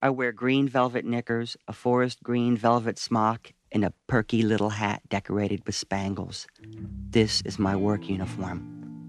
I wear green velvet knickers, a forest green velvet smock, and a perky little hat decorated with spangles. This is my work uniform.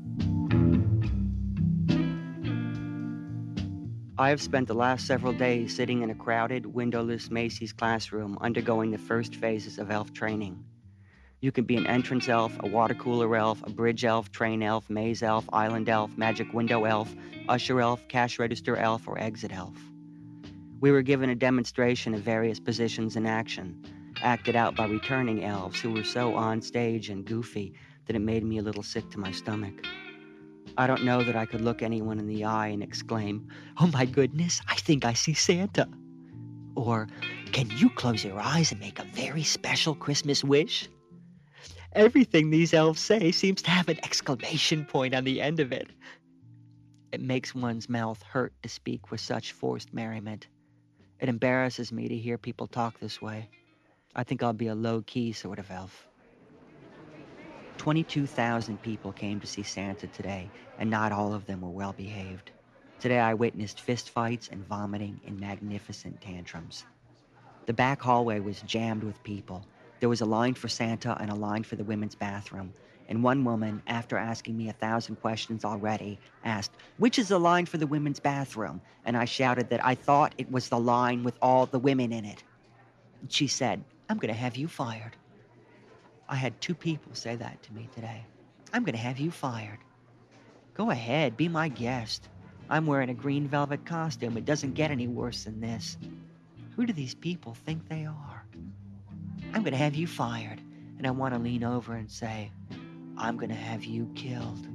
I have spent the last several days sitting in a crowded, windowless Macy's classroom undergoing the first phases of elf training. You can be an entrance elf, a water cooler elf, a bridge elf, train elf, maze elf, island elf, magic window elf, usher elf, cash register elf, or exit elf. We were given a demonstration of various positions in action, acted out by returning elves who were so on stage and goofy that it made me a little sick to my stomach. I don't know that I could look anyone in the eye and exclaim, "Oh my goodness, I think I see Santa." Or, "Can you close your eyes and make a very special Christmas wish?" Everything these elves say seems to have an exclamation point on the end of it. It makes one's mouth hurt to speak with such forced merriment. It embarrasses me to hear people talk this way. I think I'll be a low-key sort of elf. 22,000 people came to see Santa today, and not all of them were well-behaved. Today I witnessed fistfights and vomiting and magnificent tantrums. The back hallway was jammed with people. There was a line for Santa and a line for the women's bathroom. And one woman, after asking me 1,000 questions already, asked, "Which is the line for the women's bathroom?" And I shouted that I thought it was the line with all the women in it. She said, "I'm going to have you fired." I had 2 people say that to me today. "I'm going to have you fired." Go ahead, be my guest. I'm wearing a green velvet costume. It doesn't get any worse than this. Who do these people think they are? "I'm going to have you fired." And I want to lean over and say, "I'm going to have you killed."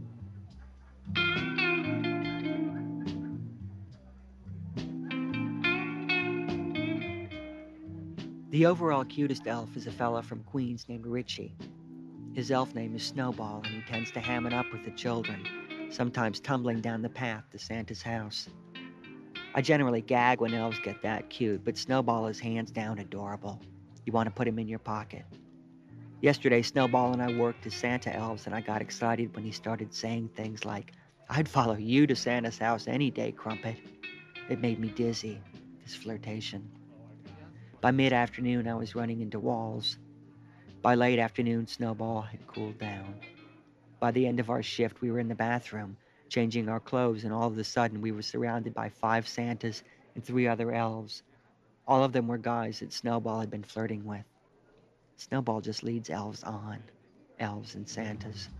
The overall cutest elf is a fella from Queens named Richie. His elf name is Snowball, and he tends to ham it up with the children, sometimes tumbling down the path to Santa's house. I generally gag when elves get that cute, but Snowball is hands down adorable. You want to put him in your pocket. Yesterday, Snowball and I worked as Santa elves, and I got excited when he started saying things like, "I'd follow you to Santa's house any day, Crumpet." It made me dizzy, this flirtation. By mid-afternoon, I was running into walls. By late afternoon, Snowball had cooled down. By the end of our shift, we were in the bathroom, changing our clothes, and all of a sudden, we were surrounded by 5 Santas and 3 other elves. All of them were guys that Snowball had been flirting with. Snowball just leads elves on. Elves and Santas.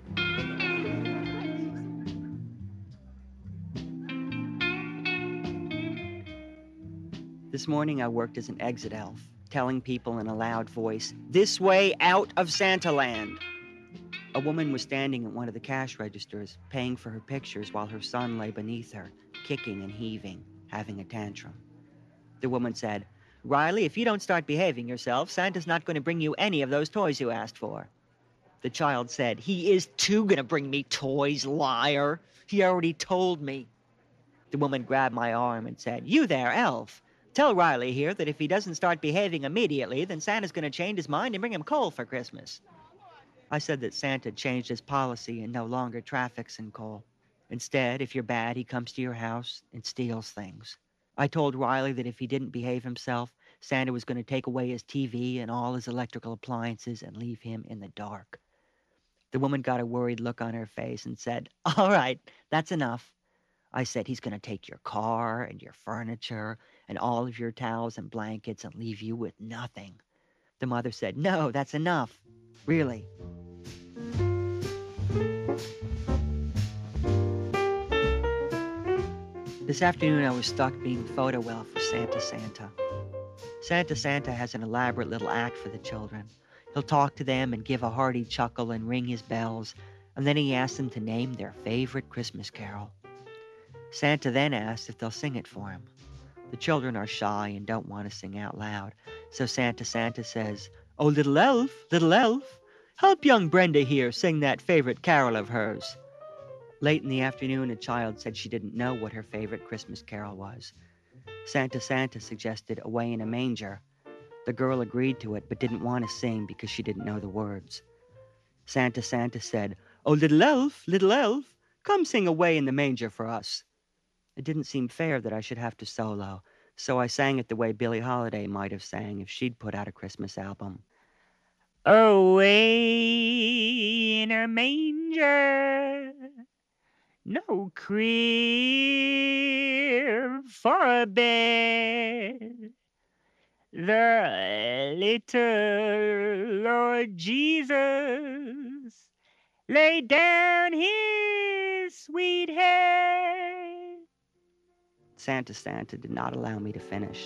This morning I worked as an exit elf, telling people in a loud voice, "This way out of Santaland." A woman was standing at one of the cash registers, paying for her pictures while her son lay beneath her, kicking and heaving, having a tantrum. The woman said, "Riley, if you don't start behaving yourself, Santa's not going to bring you any of those toys you asked for." The child said, "He is too going to bring me toys, liar. He already told me." The woman grabbed my arm and said, "You there, elf. Tell Riley here that if he doesn't start behaving immediately, then Santa's going to change his mind and bring him coal for Christmas." I said that Santa changed his policy and no longer traffics in coal. Instead, if you're bad, he comes to your house and steals things. I told Riley that if he didn't behave himself, Santa was going to take away his TV and all his electrical appliances and leave him in the dark. The woman got a worried look on her face and said, "All right, that's enough." I said, "He's going to take your car and your furniture and all of your towels and blankets and leave you with nothing." The mother said, "No, that's enough. Really." This afternoon I was stuck being photo elf for Santa Santa. Santa Santa has an elaborate little act for the children. He'll talk to them and give a hearty chuckle and ring his bells, and then he asks them to name their favorite Christmas carol. Santa then asks if they'll sing it for him. The children are shy and don't want to sing out loud, so Santa says, little elf, help young Brenda here sing that favorite carol of hers." Late in the afternoon, a child said she didn't know what her favorite Christmas carol was. Santa suggested "Away in a Manger." The girl agreed to it, but didn't want to sing because she didn't know the words. Santa said, little elf, come sing "Away in the Manger" for us." It didn't seem fair that I should have to solo, So I sang it the way Billie Holiday might have sang if she'd put out a Christmas album. Away in a manger, no crib for a bed. The little Lord Jesus laid down his sweet head. Santa did not allow me to finish.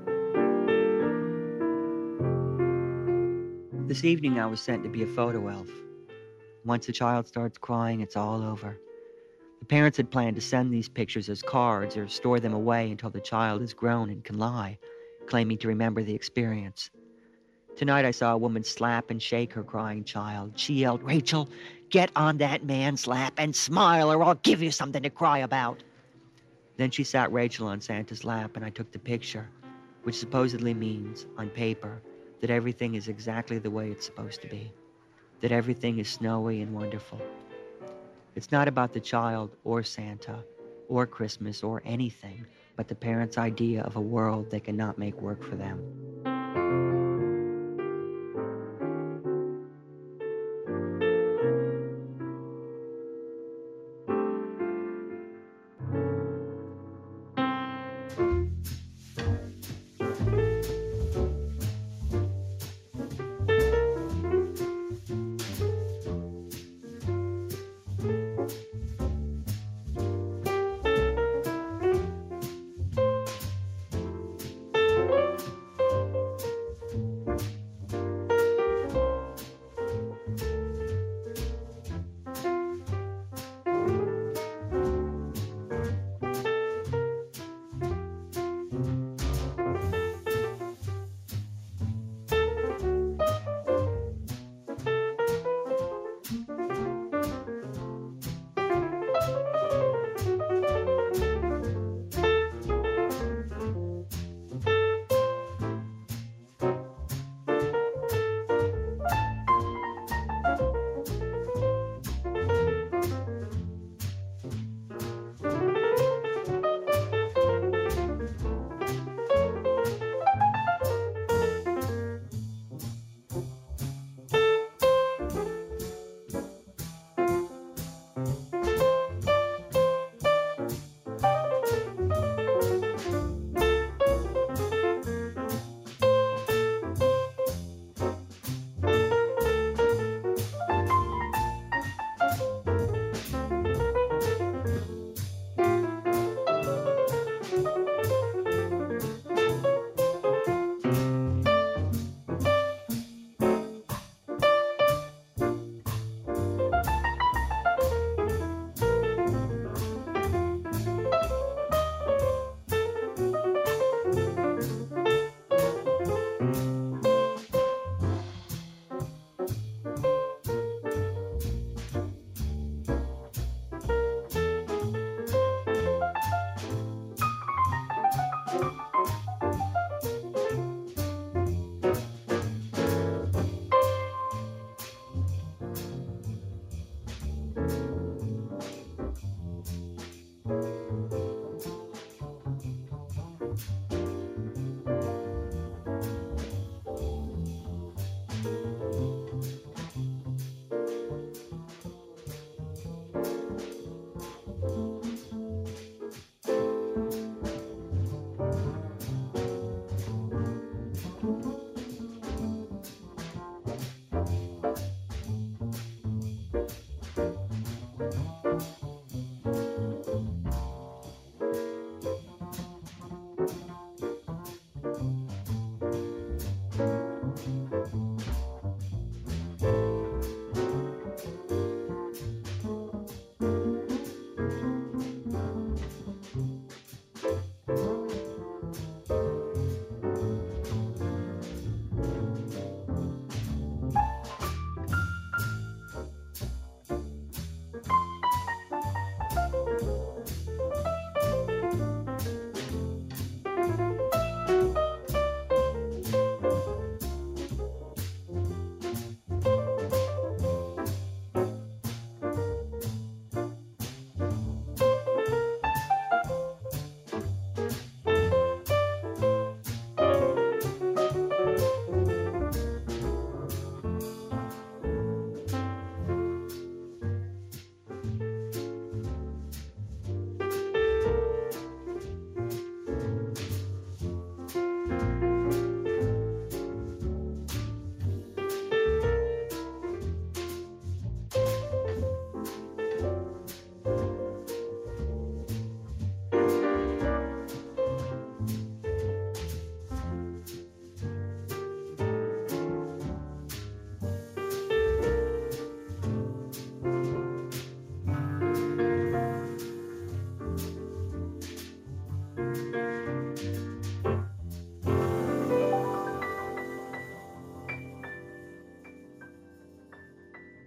This evening I was sent to be a photo elf. Once a child starts crying, it's all over. The parents had planned to send these pictures as cards or store them away until the child is grown and can lie, claiming to remember the experience. Tonight I saw a woman slap and shake her crying child. She yelled, "Rachel, get on that man's lap and smile or I'll give you something to cry about." Then she sat Rachel on Santa's lap and I took the picture, which supposedly means, on paper, that everything is exactly the way it's supposed to be, that everything is snowy and wonderful. It's not about the child or Santa or Christmas or anything, but the parents' idea of a world they cannot make work for them.